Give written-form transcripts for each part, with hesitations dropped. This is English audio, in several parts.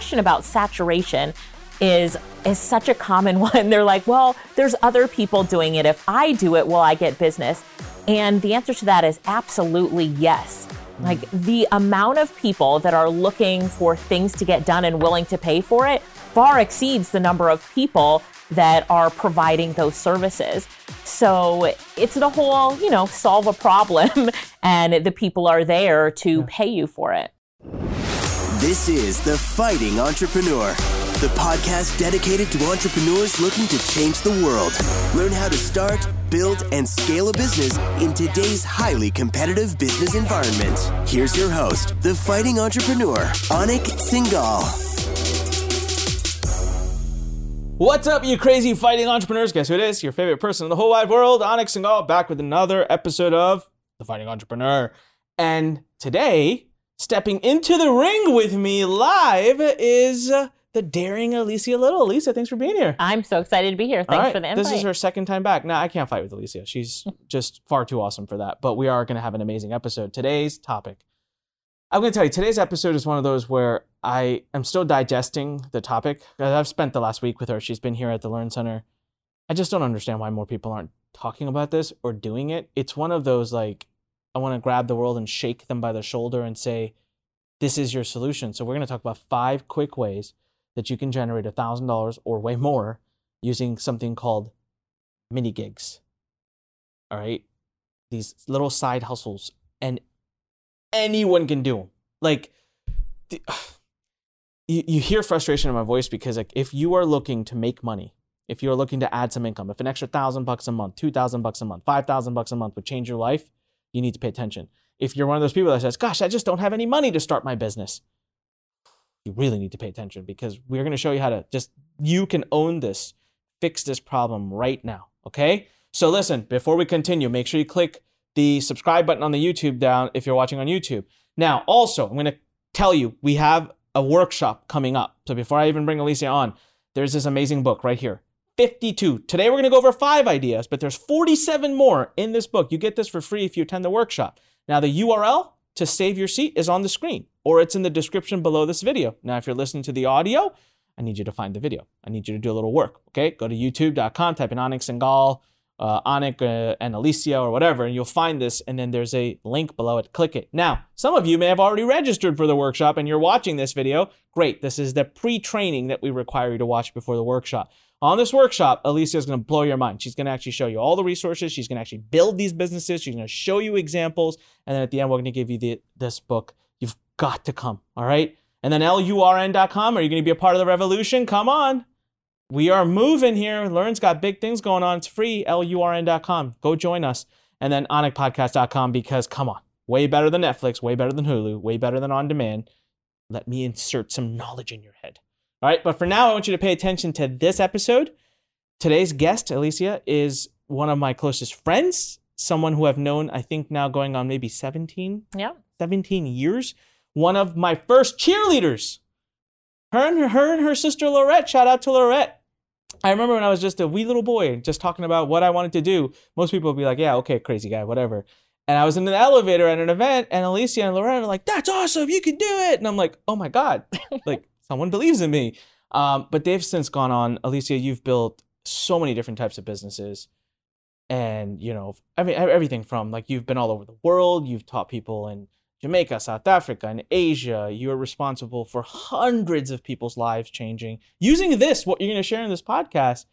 question about saturation is such a common one. They're like, well, there's other people doing it. If I do it, will I get business? And the answer to that is absolutely yes. Like the amount of people that are looking for things to get done and willing to pay for it far exceeds the number of people that are providing those services. So it's the whole, solve a problem and the people are there to pay you for it. This is The Fighting Entrepreneur, the podcast dedicated to entrepreneurs looking to change the world. Learn how to start, build, and scale a business in today's highly competitive business environment. Here's your host, The Fighting Entrepreneur, Anik Singhal. What's up, you crazy fighting entrepreneurs? Guess who it is? Your favorite person in the whole wide world, Anik Singhal, back with another episode of The Fighting Entrepreneur. And today, stepping into the ring with me live is the daring Alicia Little. Alicia, thanks for being here. I'm so excited to be here. Thanks for the invite. This is her second time back. Now, I can't fight with Alicia. She's just far too awesome for that. But we are going to have an amazing episode. Today's topic. I'm going to tell you, today's episode is one of those where I am still digesting the topic. I've spent the last week with her. She's been here at the Learn Center. I just don't understand why more people aren't talking about this or doing it. It's one of those, like, I want to grab the world and shake them by the shoulder and say, this is your solution. So we're going to talk about 5 quick ways that you can generate $1,000 or way more using something called mini gigs. All right? These little side hustles, and anyone can do them. Like, you hear frustration in my voice because, like, if you are looking to make money, if you're looking to add some income, if an extra $1,000 a month, $2,000 a month, $5,000 a month would change your life, you need to pay attention. If you're one of those people that says, gosh, I just don't have any money to start my business, you really need to pay attention, because we're going to show you how to you can own this, fix this problem right now, okay? So listen, before we continue, make sure you click the subscribe button on the YouTube down if you're watching on YouTube. Now, also, I'm going to tell you, we have a workshop coming up. So before I even bring Alicia on, there's this amazing book right here, 52. Today, we're going to go over 5 ideas, but there's 47 more in this book. You get this for free if you attend the workshop. Now, the URL to save your seat is on the screen, or it's in the description below this video. Now, if you're listening to the audio, I need you to find the video. I need you to do a little work, okay? Go to youtube.com, type in Anik Singhal, Anik and Alicia or whatever, and you'll find this, and then there's a link below it. Click it. Now, some of you may have already registered for the workshop and you're watching this video. Great. This is the pre-training that we require you to watch before the workshop. On this workshop, Alicia is going to blow your mind. She's going to actually show you all the resources. She's going to actually build these businesses. She's going to show you examples. And then at the end, we're going to give you this book. You've got to come, all right? And then LURN.com. Are you going to be a part of the revolution? Come on. We are moving here. Learn's got big things going on. It's free, LURN.com. Go join us. And then OnikPodcast.com, because, come on, way better than Netflix, way better than Hulu, way better than On Demand. Let me insert some knowledge in your head. All right, but for now, I want you to pay attention to this episode. Today's guest, Alicia, is one of my closest friends, someone who I've known, I think now going on maybe 17 years. One of my first cheerleaders. Her and her sister Lorette, shout out to Lorette. I remember when I was just a wee little boy, just talking about what I wanted to do. Most people would be like, yeah, okay, crazy guy, whatever. And I was in an elevator at an event, and Alicia and Lorette are like, that's awesome, you can do it. And I'm like, oh my God, like, someone believes in me. But they've since gone on. Alicia, you've built so many different types of businesses. And, everything from, like, you've been all over the world. You've taught people in Jamaica, South Africa, and Asia. You are responsible for hundreds of people's lives changing using this, what you're going to share in this podcast.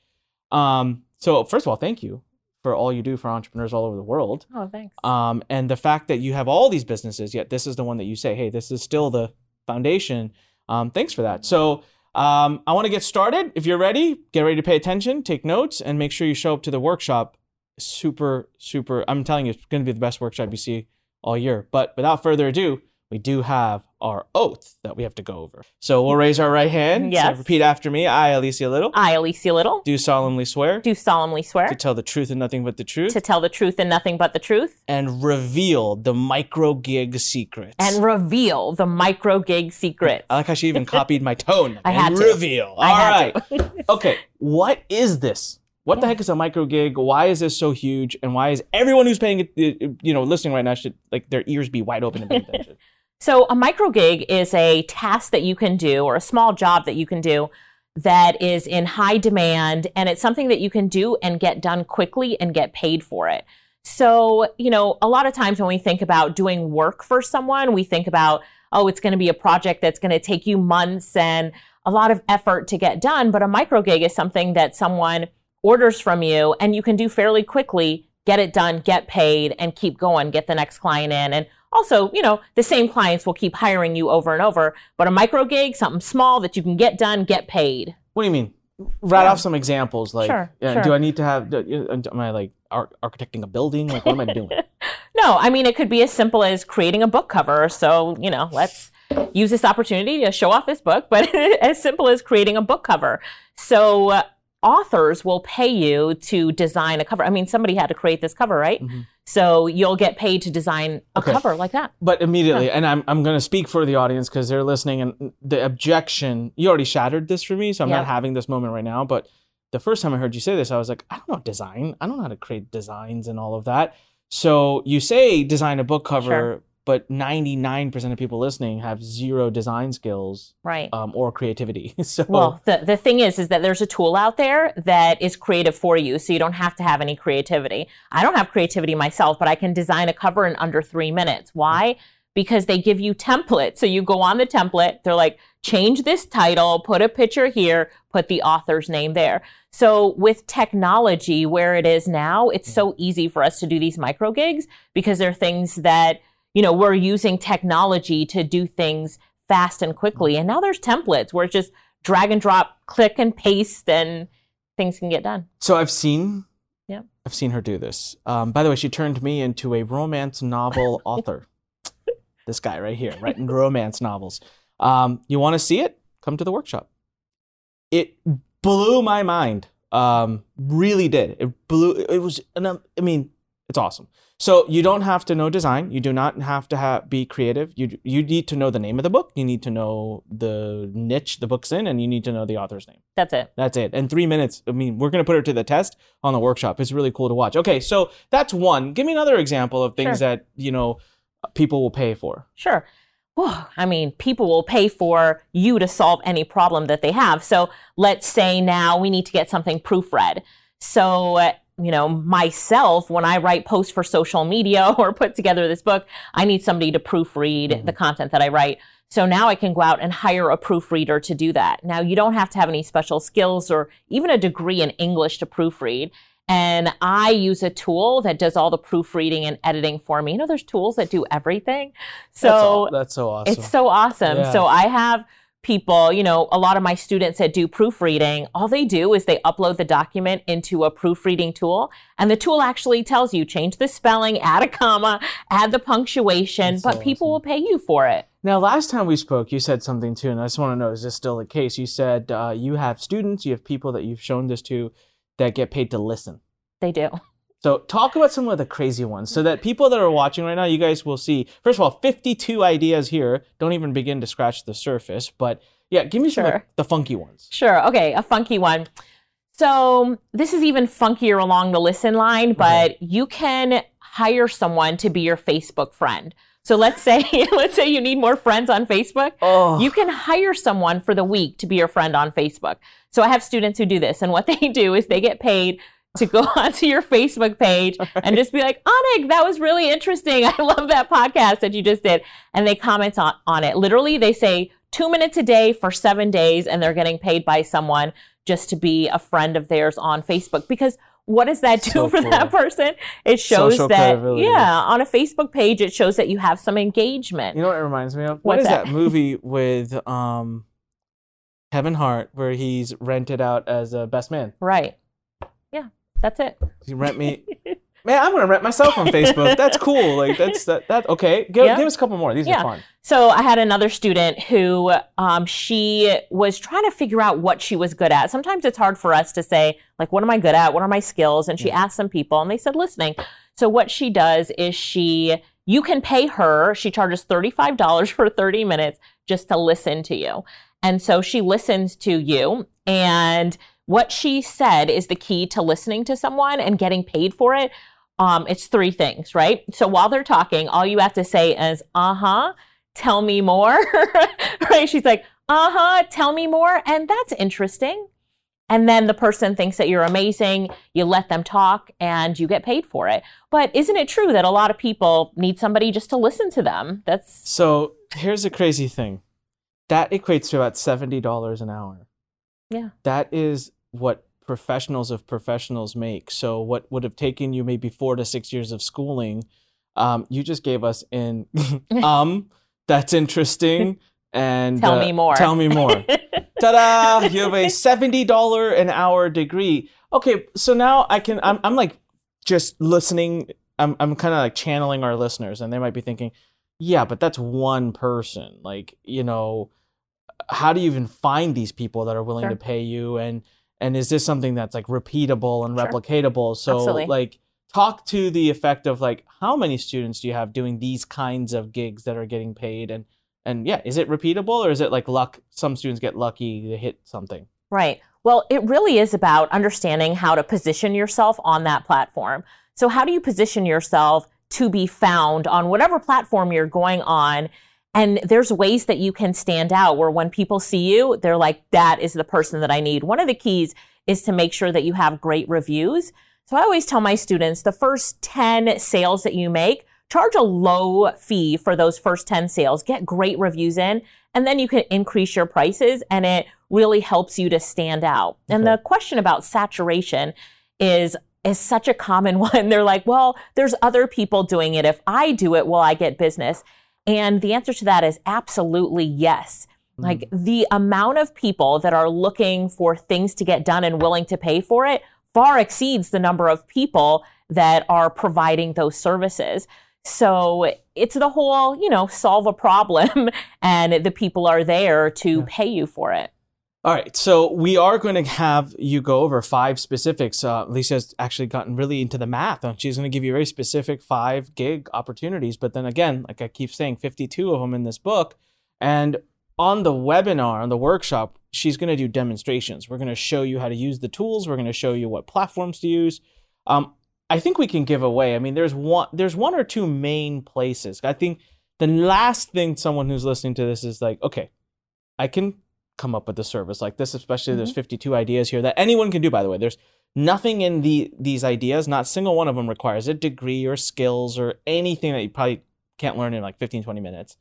So first of all, thank you for all you do for entrepreneurs all over the world. Oh, thanks. And the fact that you have all these businesses, yet this is the one that you say, hey, this is still the foundation. Thanks for that. So I want to get started. If you're ready, get ready to pay attention, take notes, and make sure you show up to the workshop. Super, I'm telling you, it's going to be the best workshop you see all year. But without further ado, we do have our oath that we have to go over. So we'll raise our right hand. Yes. So repeat after me. I, Alicia Little. I, Alicia Little. Do solemnly swear. Do solemnly swear. To tell the truth and nothing but the truth. To tell the truth and nothing but the truth. And reveal the micro gig secrets. And reveal the micro gig secrets. I like how she even copied my tone. I had to. Reveal. All right. Okay. What is this? What the heck is a micro gig? Why is this so huge? And why is everyone who's paying, listening right now should, like, their ears be wide open and paying attention? So a micro gig is a task that you can do, or a small job that you can do, that is in high demand, and it's something that you can do and get done quickly and get paid for it. So, a lot of times when we think about doing work for someone, we think about, oh, it's going to be a project that's going to take you months and a lot of effort to get done. But a micro gig is something that someone orders from you and you can do fairly quickly, get it done, get paid, and keep going, get the next client in. And also, the same clients will keep hiring you over and over. But a micro gig, something small that you can get done, get paid. What do you mean? Write off some examples. Like, Sure. Do I need to have, am I like architecting a building? Like, what am I doing? No, I mean, it could be as simple as creating a book cover. So, let's use this opportunity to show off this book, but as simple as creating a book cover. So authors will pay you to design a cover. I mean, somebody had to create this cover, right? Mm-hmm. So you'll get paid to design a cover like that. But immediately, and I'm going to speak for the audience because they're listening, and the objection, you already shattered this for me, so I'm not having this moment right now, but the first time I heard you say this, I was like, I don't know design. I don't know how to create designs and all of that. So you say design a book cover, but 99% of people listening have zero design skills, right? Or creativity. So, well, the thing is that there's a tool out there that is creative for you, so you don't have to have any creativity. I don't have creativity myself, but I can design a cover in under 3 minutes. Why? Because they give you templates. So you go on the template, they're like, change this title, put a picture here, put the author's name there. So with technology where it is now, it's so easy for us to do these micro gigs because they're things that, we're using technology to do things fast and quickly. And now there's templates where it's just drag and drop, click and paste, and things can get done. So I've seen her do this. By the way, she turned me into a romance novel author. This guy right here, writing romance novels. You want to see it? Come to the workshop. It blew my mind. Really did. It's awesome. So you don't have to know design. You do not have to be creative. You need to know the name of the book. You need to know the niche the book's in, and you need to know the author's name. That's it. That's it. And 3 minutes, we're going to put her to the test on the workshop. It's really cool to watch. Okay, so that's one. Give me another example of things that, people will pay for. Sure. Well, people will pay for you to solve any problem that they have. So let's say now we need to get something proofread. So, myself, when I write posts for social media or put together this book, I need somebody to proofread the content that I write. So now I can go out and hire a proofreader to do that. Now, you don't have to have any special skills or even a degree in English to proofread. And I use a tool that does all the proofreading and editing for me. There's tools that do everything. So that's so awesome. It's so awesome. Yeah. So I have people, a lot of my students that do proofreading, all they do is they upload the document into a proofreading tool. And the tool actually tells you, change the spelling, add a comma, add the punctuation, but people will pay you for it. Now, last time we spoke, you said something too, and I just want to know, is this still the case? You said you have students, you have people that you've shown this to that get paid to listen. They do. So talk about some of the crazy ones so that people that are watching right now, you guys will see, first of all, 52 ideas here. Don't even begin to scratch the surface. But yeah, give me some of the funky ones. Sure. Okay, a funky one. So this is even funkier along the listen line, but you can hire someone to be your Facebook friend. So let's say you need more friends on Facebook. You can hire someone for the week to be your friend on Facebook. So I have students who do this, and what they do is they get paid to go onto your Facebook page and just be like, Anik, that was really interesting. I love that podcast that you just did. And they comment on it. Literally, they say 2 minutes a day for 7 days, and they're getting paid by someone just to be a friend of theirs on Facebook. Because what does that do for that person? It shows social that, credibility. on a Facebook page, it shows that you have some engagement. You know what it reminds me of? What's What is that? that movie with Kevin Hart where he's rented out as a best man? Right. Yeah, that's it. You rent me. Man, I'm going to rent myself on Facebook. That's cool. Like that. Okay. Give us a couple more. These are fun. So I had another student who she was trying to figure out what she was good at. Sometimes it's hard for us to say, like, what am I good at? What are my skills? And she asked some people, and they said listening. So what she does is you can pay her. She charges $35 for 30 minutes just to listen to you. And so she listens to you, and what she said is the key to listening to someone and getting paid for it. It's 3 things, right? So while they're talking, all you have to say is, tell me more. Right? She's like, tell me more. And that's interesting. And then the person thinks that you're amazing. You let them talk and you get paid for it. But isn't it true that a lot of people need somebody just to listen to them? So here's the crazy thing. That equates to about $70 an hour. Yeah. That is what professionals of professionals make. So what would have taken you maybe 4 to 6 years of schooling, you just gave us in, that's interesting. And tell me more. Tell me more. Ta-da! You have a $70 an hour degree. Okay, so now I'm like just listening. I'm kind of like channeling our listeners, and they might be thinking, yeah, but that's one person. Like, how do you even find these people that are willing to pay you? And is this something that's like repeatable and replicatable? So Absolutely. Like talk to the effect of like, how many students do you have doing these kinds of gigs that are getting paid? And yeah, is it repeatable, or is it like luck? Some students get lucky to hit something. Right. Well, it really is about understanding how to position yourself on that platform. So how do you position yourself to be found on whatever platform you're going on? And there's ways that you can stand out where when people see you, they're like, that is the person that I need. One of the keys is to make sure that you have great reviews. So I always tell my students, the first 10 sales that you make, charge a low fee for those first 10 sales, get great reviews in, and then you can increase your prices, and it really helps you to stand out. Okay. And the question about saturation is such a common one. They're like, well, there's other people doing it. If I do it, will I get business? And the answer to that is absolutely yes. Like the amount of people that are looking for things to get done and willing to pay for it far exceeds the number of people that are providing those services. So it's the whole, solve a problem and the people are there to pay you for it. All right. So we are going to have you go over 5 specifics. Lisa's actually gotten really into the math. She's going to give you very specific 5 gig opportunities. But then again, like I keep saying, 52 of them in this book. And on the webinar, on the workshop, she's going to do demonstrations. We're going to show you how to use the tools. We're going to show you what platforms to use. I think we can give away. I mean, there's one or two main places. I think the last thing someone who's listening to this is like, okay, I can come up with a service like this, especially there's 52 ideas here that anyone can do, by the way. There's nothing in these ideas, not a single one of them requires a degree or skills or anything that you probably can't learn in like 15, 20 minutes.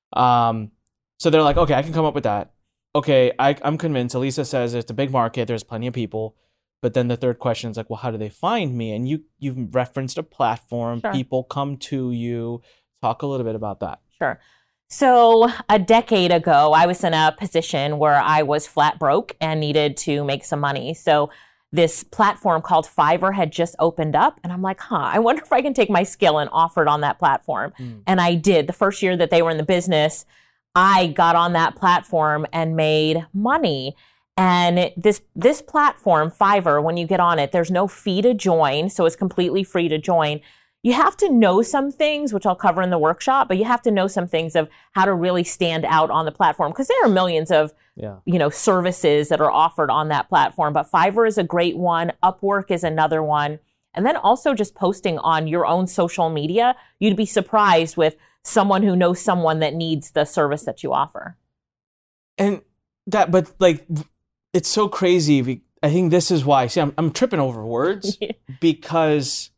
So they're like, okay, I can come up with that. Okay, I'm convinced. Elisa says it's a big market. There's plenty of people. But then the third question is like, well, how do they find me? And you've referenced a platform. Sure. People come to you. Talk a little bit about that. Sure. So a decade ago, I was in a position where I was flat broke and needed to make some money. So this platform called Fiverr had just opened up. And I'm like, I wonder if I can take my skill and offer it on that platform. And I did. The first year that they were in the business, I got on that platform and made money. And this platform, Fiverr, when you get on it, there's no fee to join. So it's completely free to join. You have to know some things, which I'll cover in the workshop, but you have to know some things of how to really stand out on the platform because there are millions of services that are offered on that platform. But Fiverr is a great one. Upwork is another one. And then also just posting on your own social media. You'd be surprised with someone who knows someone that needs the service that you offer. And but like, it's so crazy. I think this is why. See, I'm tripping over words because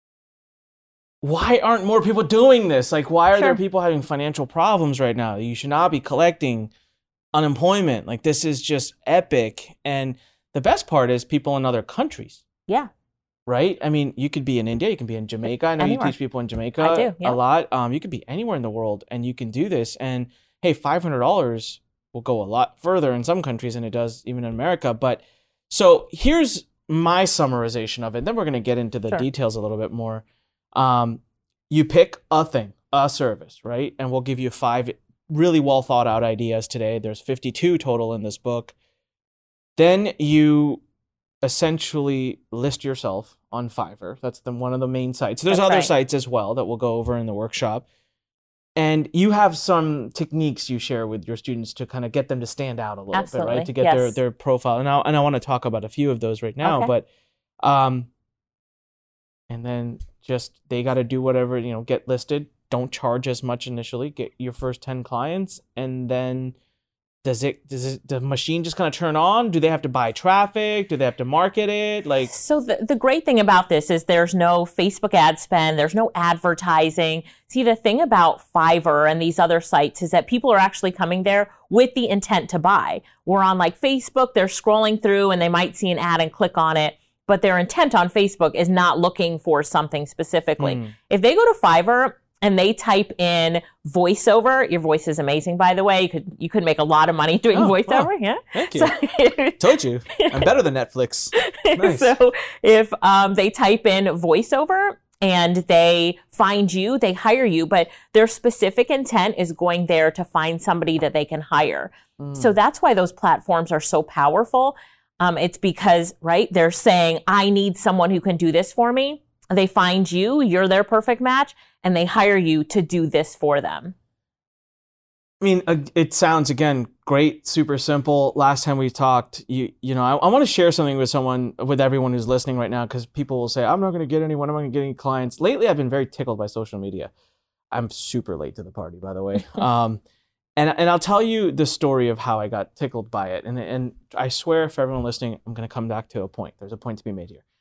why aren't more people doing this? Like, why are there people having financial problems right now? You should not be collecting unemployment. Like, this is just epic. And the best part is people in other countries. Yeah. Right? I mean, you could be in India. You can be in Jamaica. I know you teach people in Jamaica a lot. You could be anywhere in the world and you can do this. And hey, $500 will go a lot further in some countries than it does even in America. But so here's my summarization of it. Then we're going to get into the details a little bit more. You pick a thing, a service, right? And we'll give you 5 really well thought out ideas today. There's 52 total in this book. Then you essentially list yourself on Fiverr. That's one of the main sites. There's other sites as well that we'll go over in the workshop. And you have some techniques you share with your students to kind of get them to stand out a little bit, right? To get their profile. And I want to talk about a few of those right now. But and then just they got to do whatever, get listed, don't charge as much initially, get your first 10 clients, and then does the machine just kind of turn on? Do they have to buy traffic? Do they have to market it? Like, so the great thing about this is there's no Facebook ad spend, there's no advertising. See, the thing about Fiverr and these other sites is that people are actually coming there with the intent to buy. We're on like Facebook, they're scrolling through and they might see an ad and click on it, but their intent on Facebook is not looking for something specifically. If they go to Fiverr and they type in voiceover, your voice is amazing, by the way. You could make a lot of money doing voiceover. Wow. Yeah. Thank you. Told you. I'm better than Netflix. Nice. So if they type in voiceover and they find you, they hire you, but their specific intent is going there to find somebody that they can hire. So that's why those platforms are so powerful. It's because, right, they're saying, I need someone who can do this for me. They find you, you're their perfect match, and they hire you to do this for them. I mean, it sounds, again, great, super simple. Last time we talked, I want to share something with everyone who's listening right now, because people will say, I'm not going to get anyone, I'm not going to get any clients. Lately, I've been very tickled by social media. I'm super late to the party, by the way. And I'll tell you the story of how I got tickled by it. And I swear, for everyone listening, I'm going to come back to a point. There's a point to be made here.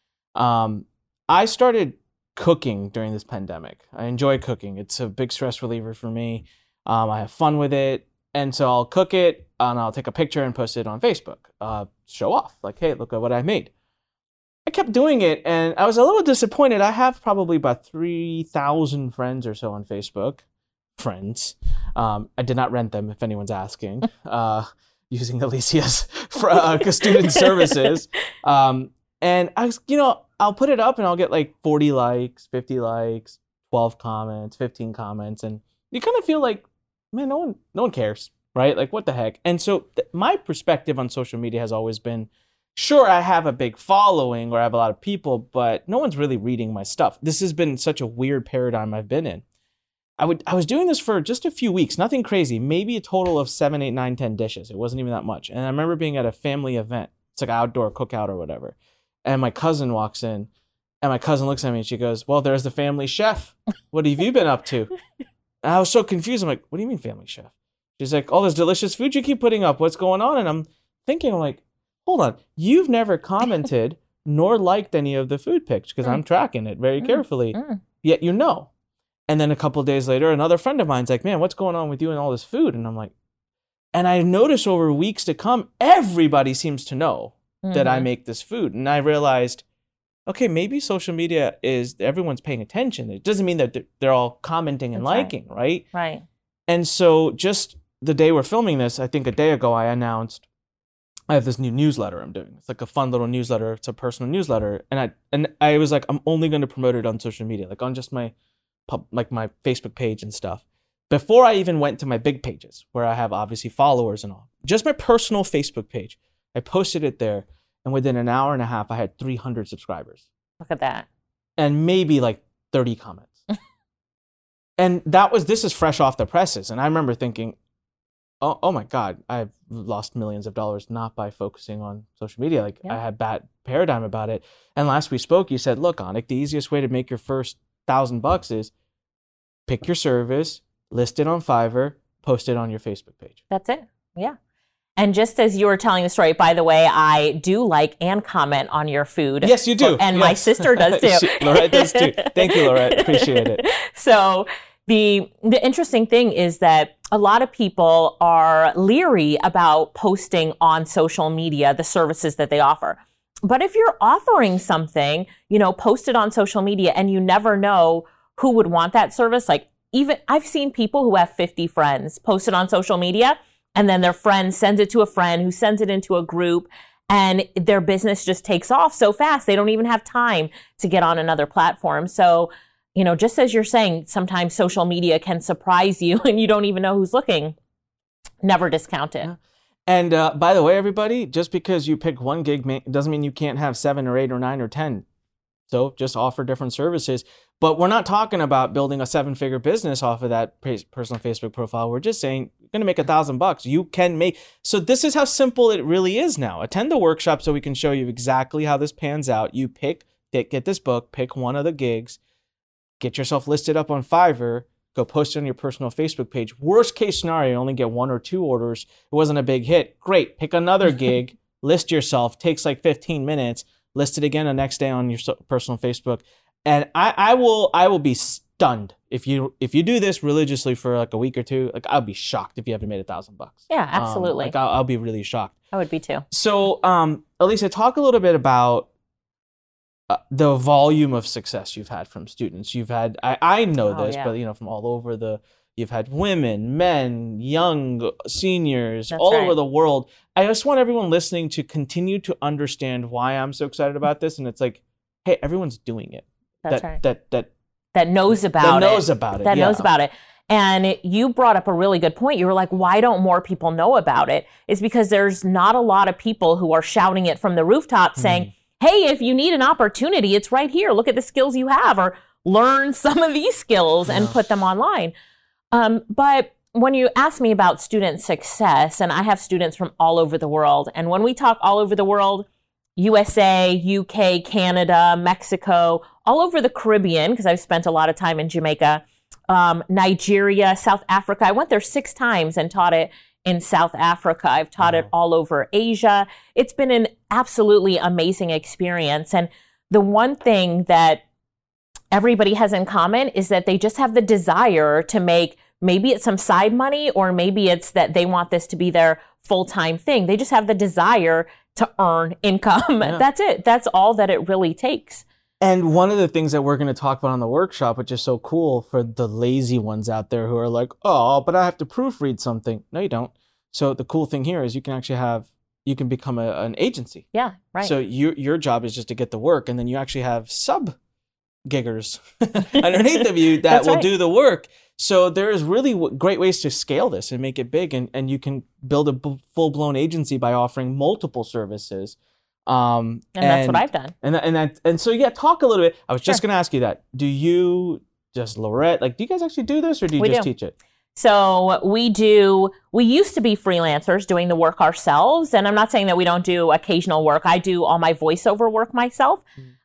I started cooking during this pandemic. I enjoy cooking. It's a big stress reliever for me. I have fun with it. And so I'll cook it and I'll take a picture and post it on Facebook. Show off. Like, hey, look at what I made. I kept doing it and I was a little disappointed. I have probably about 3,000 friends or so on Facebook. Friends. I did not rent them, if anyone's asking, using Alicia's student services. And I was, I'll put it up and I'll get like 40 likes, 50 likes, 12 comments, 15 comments. And you kind of feel like, man, no one cares, right? Like, what the heck? And so my perspective on social media has always been, sure, I have a big following or I have a lot of people, but no one's really reading my stuff. This has been such a weird paradigm I've been in. I was doing this for just a few weeks, nothing crazy, maybe a total of 7, 8, 9, 10 dishes. It wasn't even that much. And I remember being at a family event. It's like an outdoor cookout or whatever. And my cousin walks in and my cousin looks at me and she goes, well, there's the family chef. What have you been up to? And I was so confused. I'm like, what do you mean family chef? She's like, all this delicious food you keep putting up. What's going on? And I'm like, hold on. You've never commented nor liked any of the food pics because I'm tracking it very carefully. Yet you know. And then a couple of days later, another friend of mine's like, man, what's going on with you and all this food? And I'm like, and I noticed over weeks to come, everybody seems to know that I make this food. And I realized, okay, maybe social media is, everyone's paying attention. It doesn't mean that they're all commenting and liking, right? Right. And so just the day we're filming this, I think a day ago, I announced I have this new newsletter I'm doing. It's like a fun little newsletter. It's a personal newsletter. And I was like, I'm only going to promote it on social media, like on just my Facebook page and stuff. Before I even went to my big pages, where I have obviously followers and all, just my personal Facebook page, I posted it there. And within an hour and a half, I had 300 subscribers. Look at that. And maybe like 30 comments. And this is fresh off the presses. And I remember thinking, oh my God, I've lost millions of dollars not by focusing on social media. Like I had bad paradigm about it. And last we spoke, you said, look, Anik, the easiest way to make your first $1,000 is pick your service, list it on Fiverr, post it on your Facebook page. That's it. Yeah. And just as you were telling the story, by the way, I do like and comment on your food. Yes, you do. And my sister does too. Laurette does too. Thank you, Laurette. Appreciate it. So the interesting thing is that a lot of people are leery about posting on social media the services that they offer. But if you're offering something, post it on social media and you never know who would want that service. Like even I've seen people who have 50 friends post it on social media and then their friend sends it to a friend who sends it into a group and their business just takes off so fast. They don't even have time to get on another platform. So, just as you're saying, sometimes social media can surprise you and you don't even know who's looking. Never discount it. Yeah. And by the way, everybody, just because you pick one gig doesn't mean you can't have 7 or 8 or 9 or 10. So just offer different services. But we're not talking about building a 7-figure business off of that personal Facebook profile. We're just saying you're going to make $1,000. You can make. So this is how simple it really is now. Attend the workshop so we can show you exactly how this pans out. You get this book, pick one of the gigs, get yourself listed up on Fiverr, Go post it on your personal Facebook page. Worst case scenario, you only get 1 or 2 orders. It wasn't a big hit. Great. Pick another gig. List yourself. Takes like 15 minutes. List it again the next day on your personal Facebook. And I will be stunned if you do this religiously for like a week or 2. Like, I'll be shocked if you haven't made $1,000. Yeah, absolutely. Like I'll be really shocked. I would be too. So, Alicia, talk a little bit about the volume of success you've had from students. You've had, I know this, but from all over you've had women, men, young, seniors, all over the world. I just want everyone listening to continue to understand why I'm so excited about this. And it's like, hey, everyone's doing it. That's right. That knows about it. That knows about it. And you brought up a really good point. You were like, why don't more people know about it? It's because there's not a lot of people who are shouting it from the rooftop saying, hey, if you need an opportunity, it's right here. Look at the skills you have, or learn some of these skills and put them online. But when you ask me about student success, and I have students from all over the world, and when we talk all over the world, USA, UK, Canada, Mexico, all over the Caribbean, because I've spent a lot of time in Jamaica, Nigeria, South Africa. I went there 6 times and taught it in South Africa. I've taught it all over Asia. It's been an absolutely amazing experience. And the one thing that everybody has in common is that they just have the desire to make, maybe it's some side money, or maybe it's that they want this to be their full-time thing. They just have the desire to earn income. Yeah. That's it. That's all that it really takes. And one of the things that we're going to talk about on the workshop, which is so cool for the lazy ones out there who are like, oh, but I have to proofread something. No, you don't. So the cool thing here is you can actually you can become an agency. Yeah, right. So your job is just to get the work, and then you actually have sub-giggers underneath of you that will do the work. So there's really great ways to scale this and make it big, and you can build a full-blown agency by offering multiple services. And that's what I've done. And so, yeah, talk a little bit. I was just going to ask you that. Do you, Laurette, do you guys actually do this, or do you just teach it? So we used to be freelancers doing the work ourselves. And I'm not saying that we don't do occasional work. I do all my voiceover work myself,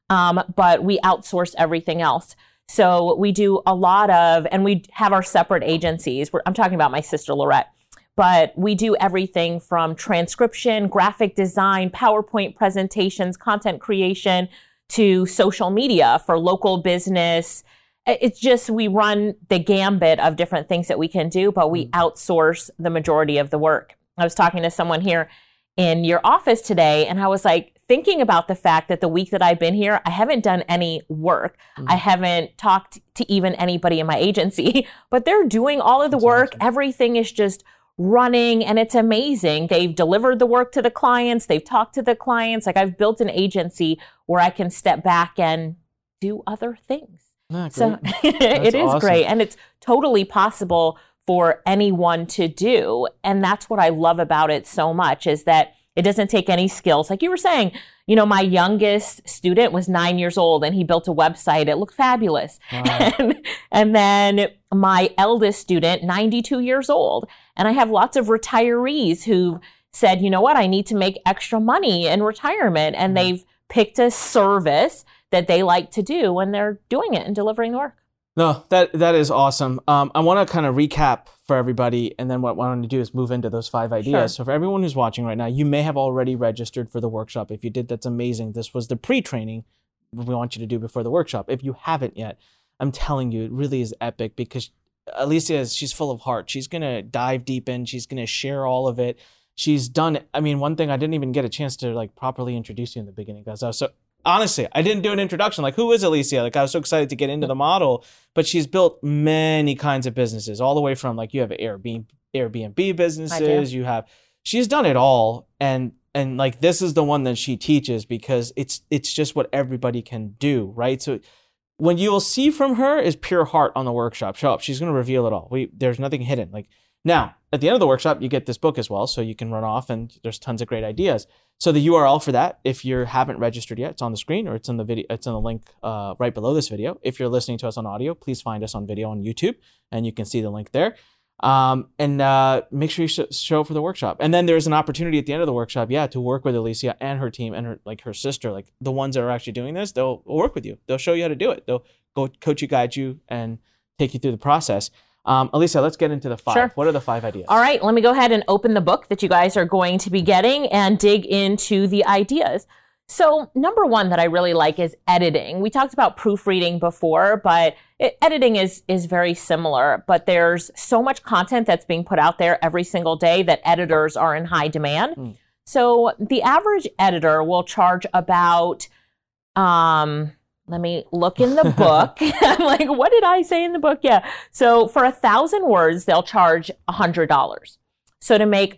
but we outsource everything else. So we do a lot of, and we have our separate agencies. I'm talking about my sister, Laurette. But we do everything from transcription, graphic design, PowerPoint presentations, content creation, to social media for local business. It's just, we run the gambit of different things that we can do, but we outsource the majority of the work. I was talking to someone here in your office today, and I was like, thinking about the fact that the week that I've been here, I haven't done any work. I haven't talked to even anybody in my agency, but they're doing all of the work. Awesome. Everything is just running, and it's amazing. They've delivered the work to the clients. They've talked to the clients. Like, I've built an agency where I can step back and do other things. So it is awesome. Great. And it's totally possible for anyone to do. And that's what I love about it so much, is that it doesn't take any skills. Like you were saying, my youngest student was 9 years old and he built a website. It looked fabulous. Wow. And then my eldest student, 92 years old. And I have lots of retirees who said, you know what, I need to make extra money in retirement. And they've picked a service that they like to do, and they're doing it and delivering the work. No, that is awesome. I want to kind of recap for everybody, and then what I want to do is move into those 5 ideas. Sure. So for everyone who's watching right now, you may have already registered for the workshop. If you did, that's amazing. This was the pre-training we want you to do before the workshop. If you haven't yet, I'm telling you, it really is epic, because Alicia, she's full of heart. She's going to dive deep in. She's going to share all of it. She's done, one thing I didn't even get a chance to properly introduce you in the beginning, guys. Honestly, I didn't do an introduction. Who is Alicia? I was so excited to get into the model, but she's built many kinds of businesses, all the way from you have Airbnb businesses. She's done it all. And this is the one that she teaches, because it's just what everybody can do, right? So when you will see from her is pure heart on the workshop. Show up. She's going to reveal it all. There's nothing hidden. Now, at the end of the workshop, you get this book as well, so you can run off, and there's tons of great ideas. So the URL for that, if you haven't registered yet, it's on the screen, or it's in the video. It's in the link right below this video. If you're listening to us on audio, please find us on video on YouTube, and you can see the link there. And make sure you show up for the workshop. And then there's an opportunity at the end of the workshop, to work with Alicia and her team and her sister, the ones that are actually doing this. They'll work with you. They'll show you how to do it. They'll go coach you, guide you, and take you through the process. Elisa, let's get into the 5. Sure. What are the 5 ideas? All right, let me go ahead and open the book that you guys are going to be getting and dig into the ideas. So number 1 that I really like is editing. We talked about proofreading before, but editing is very similar, but there's so much content that's being put out there every single day that editors are in high demand. So the average editor will charge about, let me look in the book. I'm like, what did I say in the book? Yeah. So for 1,000 words, they'll charge $100. So to make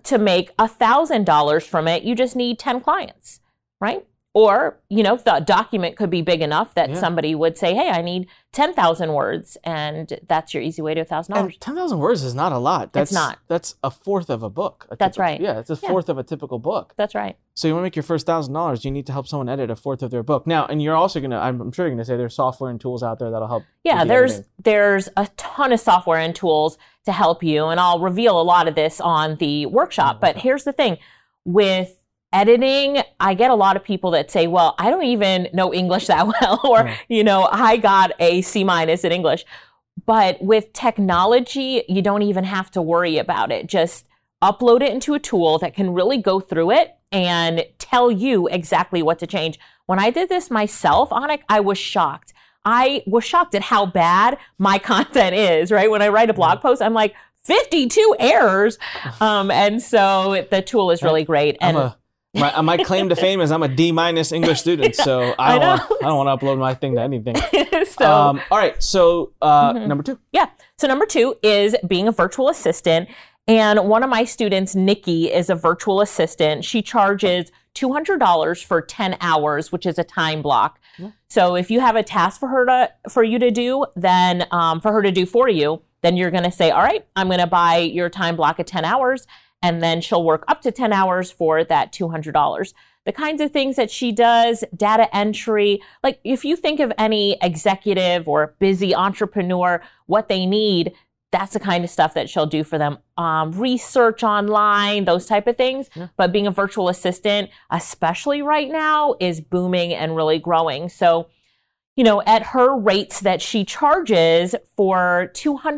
$1,000 from it, you just need 10 clients, right? Or, the document could be big enough that somebody would say, hey, I need 10,000 words. And that's your easy way to $1,000. And 10,000 words is not a lot. It's not. That's a fourth of a book. That's right. Yeah, it's a fourth of a typical book. That's right. So you want to make your first $1,000, you need to help someone edit a fourth of their book. Now, and you're also going to, I'm sure you're going to say there's software and tools out there that'll help. Yeah, there's a ton of software and tools to help you. And I'll reveal a lot of this on the workshop. But here's the thing. With editing, I get a lot of people that say, well, I don't even know English that well, or, I got a C- in English. But with technology, you don't even have to worry about it. Just upload it into a tool that can really go through it and tell you exactly what to change. When I did this myself, Anik, I was shocked. I was shocked at how bad my content is, right? When I write a blog post, I'm like, 52 errors. And so the tool is really great. And my claim to fame is I'm a D- English student, so I don't want to upload my thing to anything. All right, so number 2. Yeah, so number 2 is being a virtual assistant. And one of my students, Nikki, is a virtual assistant. She charges $200 for 10 hours, which is a time block. Yeah. So if you have a task for you to do, then for her to do for you, then you're going to say, all right, I'm going to buy your time block of 10 hours. And then she'll work up to 10 hours for that $200. The kinds of things that she does, data entry, like if you think of any executive or busy entrepreneur, what they need, that's the kind of stuff that she'll do for them. Research online, those type of things. Yeah. But being a virtual assistant, especially right now, is booming and really growing. So, at her rates that she charges for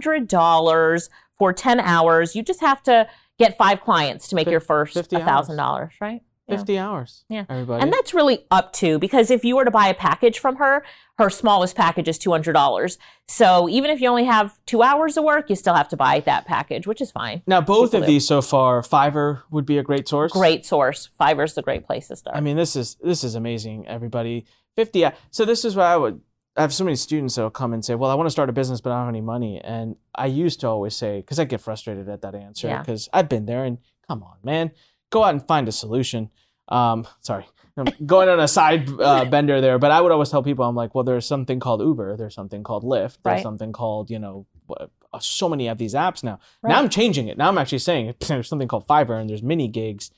$200 for 10 hours, you just have to get 5 clients to make your first $1,000, right? 50 hours. Yeah. Everybody. And that's really up to, because if you were to buy a package from her, her smallest package is $200. So even if you only have 2 hours of work, you still have to buy that package, which is fine. Now, both of these so far, Fiverr would be a great source. Great source. Fiverr's a great place to start. I mean, this is amazing, everybody. 50. So this is why I have so many students that will come and say, well, I want to start a business, but I don't have any money. And I used to always say, because I get frustrated at that answer, because I've been there, and come on, man, go out and find a solution. Sorry, I'm going on a side bender there, but I would always tell people, I'm like, well, there's something called Uber, there's something called Lyft, there's something called, so many of these apps now. Right. Now I'm changing it. Now I'm actually saying there's something called Fiverr and there's mini gigs.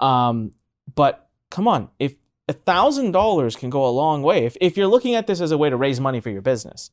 But come on, if $1,000 can go a long way. If you're looking at this as a way to raise money for your business,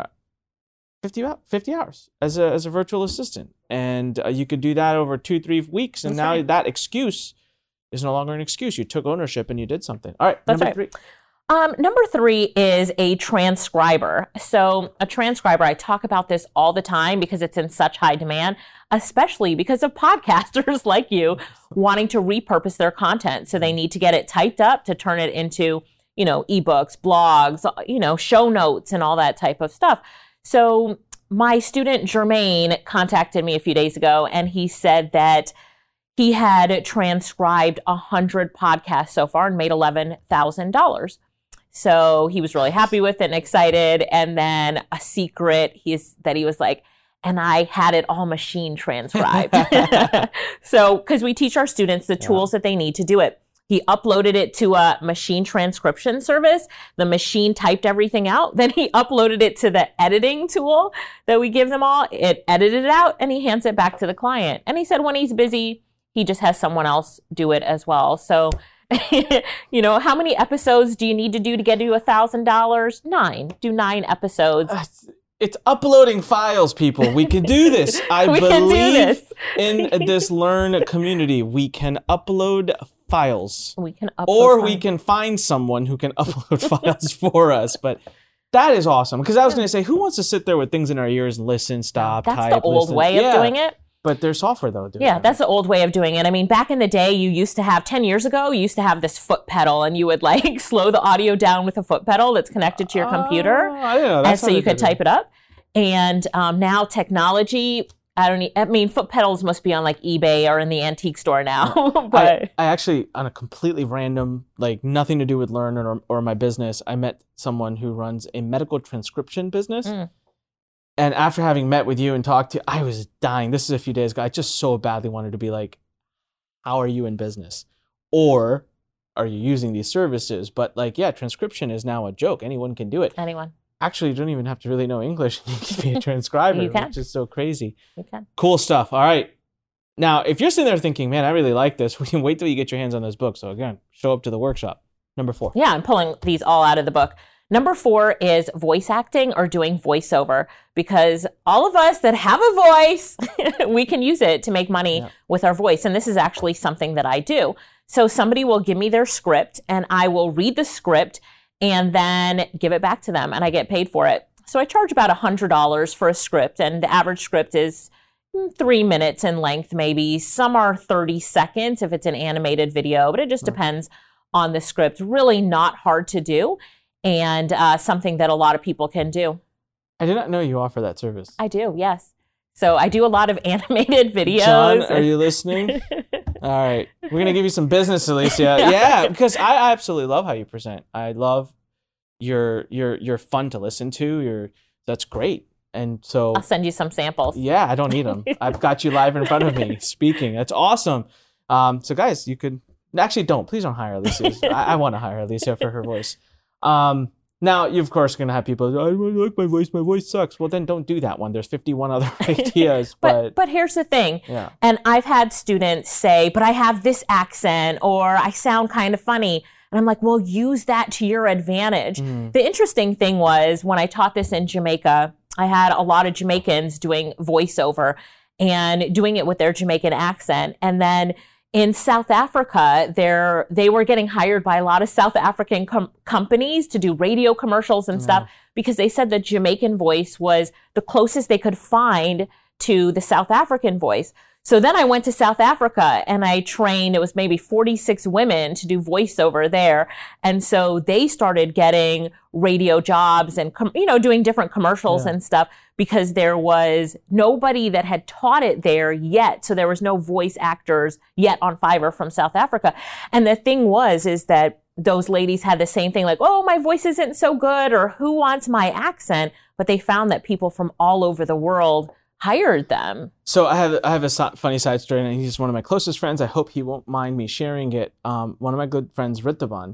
50 hours as a virtual assistant, and you could do that over 2-3 weeks, and that excuse is no longer an excuse. You took ownership and you did something. All right, number 3. Number 3 is a transcriber. So a transcriber, I talk about this all the time because it's in such high demand, especially because of podcasters like you wanting to repurpose their content. So they need to get it typed up to turn it into, ebooks, blogs, show notes and all that type of stuff. So my student Jermaine contacted me a few days ago, and he said that he had transcribed 100 podcasts so far and made $11,000. So he was really happy with it and excited. And then a secret that he was like, and I had it all machine transcribed. So, because we teach our students the tools that they need to do it. He uploaded it to a machine transcription service. The machine typed everything out. Then he uploaded it to the editing tool that we give them all. It edited it out, and he hands it back to the client. And he said when he's busy, he just has someone else do it as well. So, how many episodes do you need to do to get to $1,000? 9. Do 9 episodes. It's uploading files, people. We can do this. I believe in this Learn community. We can upload files. We can upload or we can find someone who can upload files for us. But That is awesome. Because I was going to say, who wants to sit there with things in our ears and listen, stop, That's type, the old listen? way of doing it. But there's software, though. Yeah, that's the old way of doing it. I mean, back in the day, you used to have, 10 years ago, you used to have this foot pedal, and you would like slow the audio down with a foot pedal that's connected to your computer. I didn't know. And so you could type it up. And now technology, I mean, foot pedals must be on like eBay or in the antique store now. But I actually, on a completely random, like nothing to do with Learn or my business, I met someone who runs a medical transcription business. And after having met with you and talked to you, I was dying. This is a few days ago. I just so badly wanted to be like, how are you in business? Or are you using these services? But like, yeah, transcription is now a joke. Anyone can do it. anyone. Actually, you don't even have to really know English. You can be a transcriber, You can. which is so crazy. You can. Cool stuff. All right. Now, if you're sitting there thinking, man, I really like this, we can wait till you get your hands on those books. So again, show up to the workshop. Number 4. Yeah, I'm pulling these all out of the book. Number 4 is voice acting or doing voiceover, because all of us that have a voice, we can use it to make money with our voice. And this is actually something that I do. So somebody will give me their script and I will read the script and then give it back to them and I get paid for it. So I charge about $100 for a script, and the average script is 3 minutes in length, maybe. Some are 30 seconds if it's an animated video, but it just depends on the script. Really not hard to do, and something that a lot of people can do. I did not know you offer that service. I do, yes. So I do a lot of animated videos. John, are you listening? All right. We're going to give you some business, Alicia. Yeah, because I absolutely love how you present. I love you're fun to listen to. That's great. And so I'll send you some samples. Yeah, I don't need them. I've got you live in front of me speaking. That's awesome. So guys, you could actually please don't hire Alicia. I want to hire Alicia for her voice. Now, you of course are going to have people, I don't like my voice sucks. Well, then don't do that one. There's 51 other ideas. But here's the thing. Yeah. And I've had students say, but I have this accent, or I sound kind of funny. And I'm like, well, use that to your advantage. The interesting thing was, when I taught this in Jamaica, I had a lot of Jamaicans doing voiceover and doing it with their Jamaican accent. And then in South Africa, they were getting hired by a lot of South African companies to do radio commercials and stuff, because they said the Jamaican voice was the closest they could find to the South African voice. So then I went to South Africa and I trained, it was maybe 46 women to do voiceover there. And so they started getting radio jobs and, doing different commercials and stuff, because there was nobody that had taught it there yet. So there was no voice actors yet on Fiverr from South Africa. And the thing is that those ladies had the same thing, like, oh, my voice isn't so good, or who wants my accent? But they found that people from all over the world hired them. So I have a funny side story, and he's one of my closest friends. I hope he won't mind me sharing it. One of my good friends, Ritaban,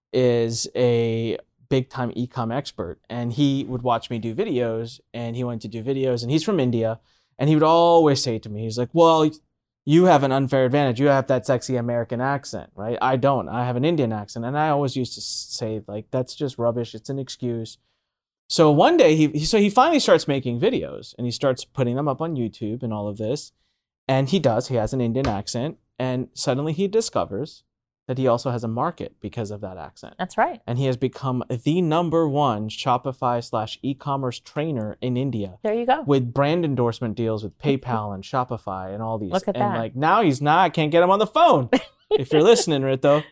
is a big-time e-com expert, and he would watch me do videos, and he wanted to do videos, and he's from India, and he would always say to me, he's like, well, you have an unfair advantage. You have that sexy American accent, right? I don't. I have an Indian accent, and I always used to say, like, that's just rubbish. It's an excuse. So one day, he finally starts making videos, and he starts putting them up on YouTube and all of this. And he has an Indian accent, and suddenly he discovers that he also has a market because of that accent. That's right. And he has become the #1 Shopify / e-commerce trainer in India. There you go. With brand endorsement deals with PayPal and Shopify and all these. Look at that. And like now he's not, I can't get him on the phone. If you're listening, Rito.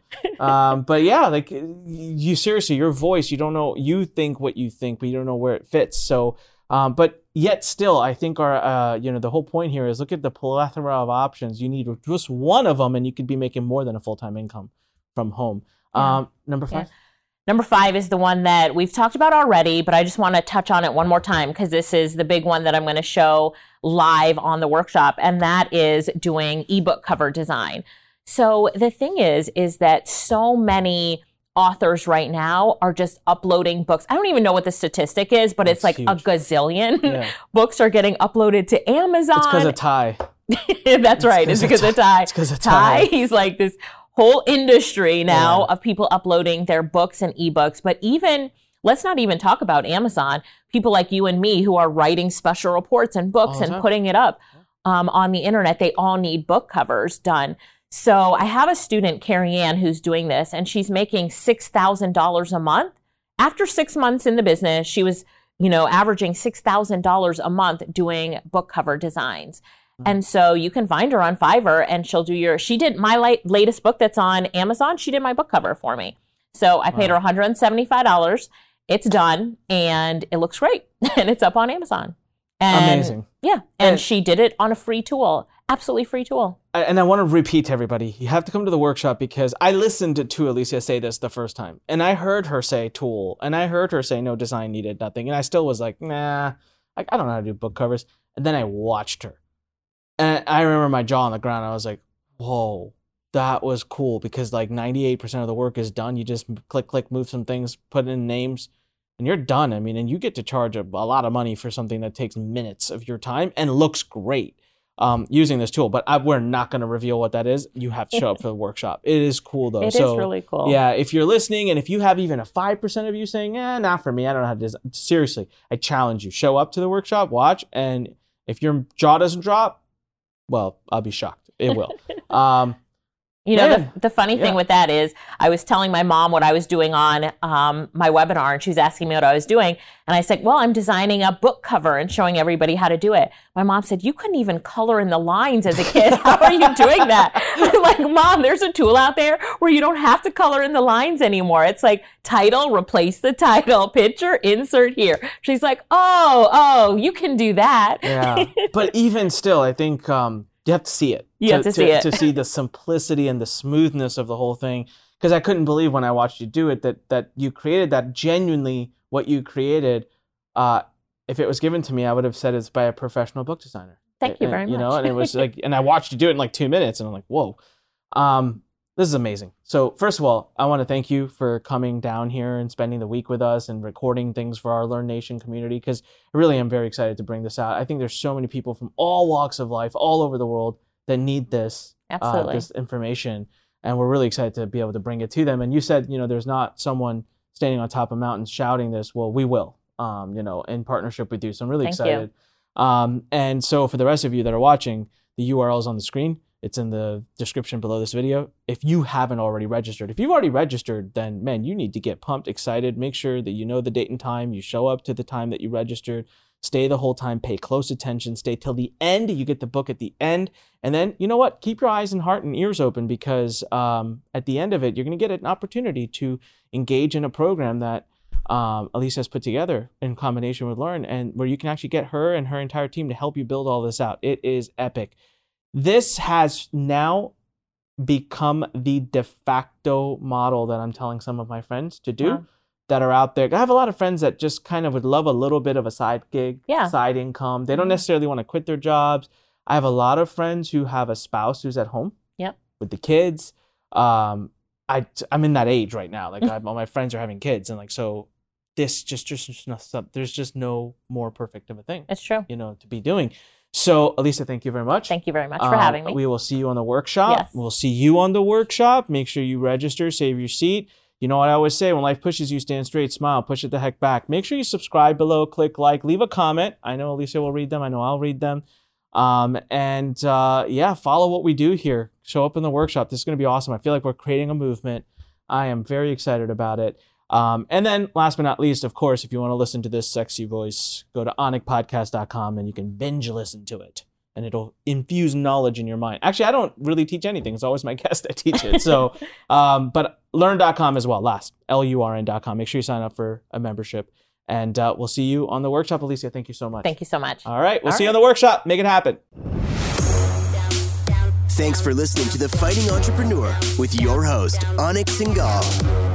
But yeah, like you seriously, your voice, you don't know, you think what you think, but you don't know where it fits. So, but yet still, I think our, the whole point here is look at the plethora of options. You need just one of them and you could be making more than a full-time income from home. Number 5? Yeah. Number 5 is the one that we've talked about already, but I just want to touch on it one more time because this is the big one that I'm going to show live on the workshop, and that is doing ebook cover design. So the thing is that so many authors right now are just uploading books. I don't even know what the statistic is, but it's like huge. A gazillion books are getting uploaded to Amazon. It's because of Ty. That's right. It's because of Ty. It's because of Ty. He's like this whole industry now of people uploading their books and ebooks. But even, let's not even talk about Amazon. People like you and me who are writing special reports and books and putting it up on the internet, they all need book covers done. So I have a student, Carrie Ann, who's doing this, and she's making $6,000 a month after 6 months in the business, she was, averaging $6,000 a month doing book cover designs. And so you can find her on Fiverr, and she did my latest book that's on Amazon. She did my book cover for me. So I paid her $175. It's done, and it looks great. And it's up on Amazon. And, amazing. Yeah. And she did it on a free tool. Absolutely free tool. And I want to repeat to everybody, you have to come to the workshop, because I listened to Alicia say this the first time, and I heard her say tool, and I heard her say no design needed, nothing. And I still was like, nah, I don't know how to do book covers. And then I watched her. And I remember my jaw on the ground. I was like, whoa, that was cool, because like 98% of the work is done. You just click, move some things, put in names, and you're done. I mean, and you get to charge a lot of money for something that takes minutes of your time and looks great using this tool. But we're not going to reveal what that is. You have to show up for the workshop. It is cool, though. It is really cool. Yeah, if you're listening, and if you have even a 5% of you saying, not for me, I don't know how to design. Seriously, I challenge you. Show up to the workshop, watch, and if your jaw doesn't drop, well, I'll be shocked. It will. The funny thing with that is I was telling my mom what I was doing on my webinar, and she was asking me what I was doing. And I said, well, I'm designing a book cover and showing everybody how to do it. My mom said, you couldn't even color in the lines as a kid. How are you doing that? I'm like, Mom, there's a tool out there where you don't have to color in the lines anymore. It's like title, replace the title, picture, insert here. She's like, oh, you can do that. Yeah. But even still, I think you have to see it. You have to see it. To see the simplicity and the smoothness of the whole thing. Because I couldn't believe when I watched you do it that you created that. Genuinely what you created. If it was given to me, I would have said it's by a professional book designer. Thank you very much. And it was like, and I watched you do it in like 2 minutes, and I'm like, whoa. This is amazing. So first of all, I want to thank you for coming down here and spending the week with us and recording things for our Learn Nation community, because I really am very excited to bring this out. I think there's so many people from all walks of life, all over the world, that need this, this information. And we're really excited to be able to bring it to them. And you said, there's not someone standing on top of mountains shouting this. Well, we will, in partnership with you. So I'm really excited. And so for the rest of you that are watching, the URL is on the screen. It's in the description below this video. If you haven't already registered, if you've already registered, then man, you need to get pumped, excited. Make sure that you know the date and time. You show up to the time that you registered. Stay the whole time. Pay close attention. Stay till the end. You get the book at the end. And then, you know what? Keep your eyes and heart and ears open, because at the end of it, you're going to get an opportunity to engage in a program that Alicia has put together in combination with Learn, and where you can actually get her and her entire team to help you build all this out. It is epic. This has now become the de facto model that I'm telling some of my friends to do that are out there. I have a lot of friends that just kind of would love a little bit of a side gig, side income. They don't necessarily want to quit their jobs. I have a lot of friends who have a spouse who's at home with the kids. I'm in that age right now. Like all my friends are having kids, and like, so this there's just no more perfect of a thing. It's true. To be doing. So, Alicia, thank you very much. Thank you very much for having me. We will see you on the workshop. Yes. We'll see you on the workshop. Make sure you register, save your seat. You know what I always say, when life pushes you, stand straight, smile, push it the heck back. Make sure you subscribe below, click like, leave a comment. I know Alicia will read them. I know I'll read them. Follow what we do here. Show up in the workshop. This is going to be awesome. I feel like we're creating a movement. I am very excited about it. And then last but not least, of course, if you want to listen to this sexy voice, go to onyxpodcast.com and you can binge listen to it, and it'll infuse knowledge in your mind. Actually, I don't really teach anything. It's always my guest that teach it. So, but learn.com as well. LURN.com. Make sure you sign up for a membership, and we'll see you on the workshop. Alicia, thank you so much. Thank you so much. All right. We'll see you on the workshop. Make it happen. Thanks for listening to The Fighting Entrepreneur with your host, Onyx Singal.